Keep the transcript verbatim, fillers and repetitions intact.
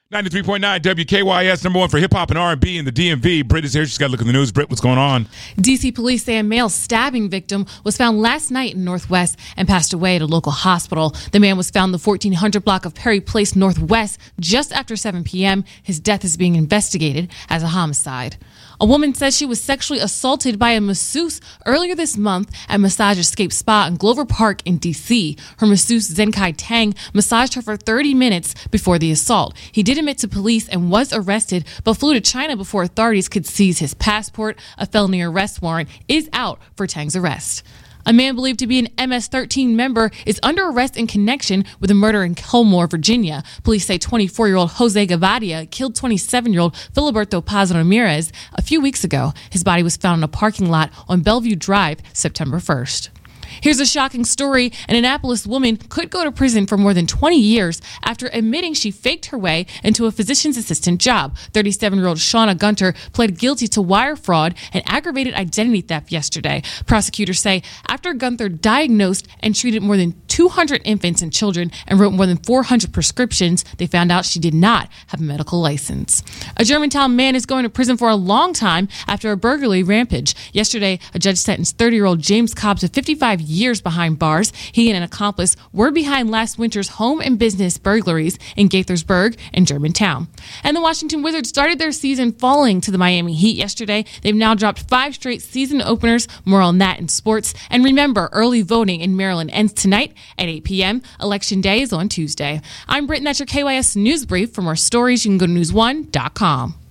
ninety-three point nine W K Y S, number one for hip-hop and R and B in the D M V. Britt is here. She's got to look at the news. Britt, what's going on? D C police say a male stabbing victim was found last night in Northwest and passed away at a local hospital. The man was found in the fourteen hundred block of Perry Place Northwest just after seven p.m. His death is being investigated as a homicide. A woman says she was sexually assaulted by a masseuse earlier this month at Massage Escape Spa in Glover Park in D C. Her masseuse, Zenkai Tang, massaged her for thirty minutes before the assault. He did admit to police and was arrested, but flew to China before authorities could seize his passport. A felony arrest warrant is out for Tang's arrest. A man believed to be an M S thirteen member is under arrest in connection with a murder in Colmore, Virginia. Police say twenty-four-year-old Jose Gavadia killed twenty-seven-year-old Filiberto Paz Ramirez a few weeks ago. His body was found in a parking lot on Bellevue Drive September first. Here's a shocking story. An Annapolis woman could go to prison for more than twenty years after admitting she faked her way into a physician's assistant job. thirty-seven-year-old Shauna Gunter pled guilty to wire fraud and aggravated identity theft yesterday. Prosecutors say after Gunter diagnosed and treated more than two hundred infants and children and wrote more than four hundred prescriptions, they found out she did not have a medical license. A Germantown man is going to prison for a long time after a burglary rampage. Yesterday, a judge sentenced thirty-year-old James Cobb to fifty-five years behind bars. He and an accomplice were behind last winter's home and business burglaries in Gaithersburg and Germantown. And the Washington Wizards started their season falling to the Miami Heat yesterday. They've now dropped five straight season openers. More on that in sports. And remember, early voting in Maryland ends tonight at eight p.m. Election day is on Tuesday. I'm Britt, and that's your K Y S News Brief. For more stories, you can go to news one dot com.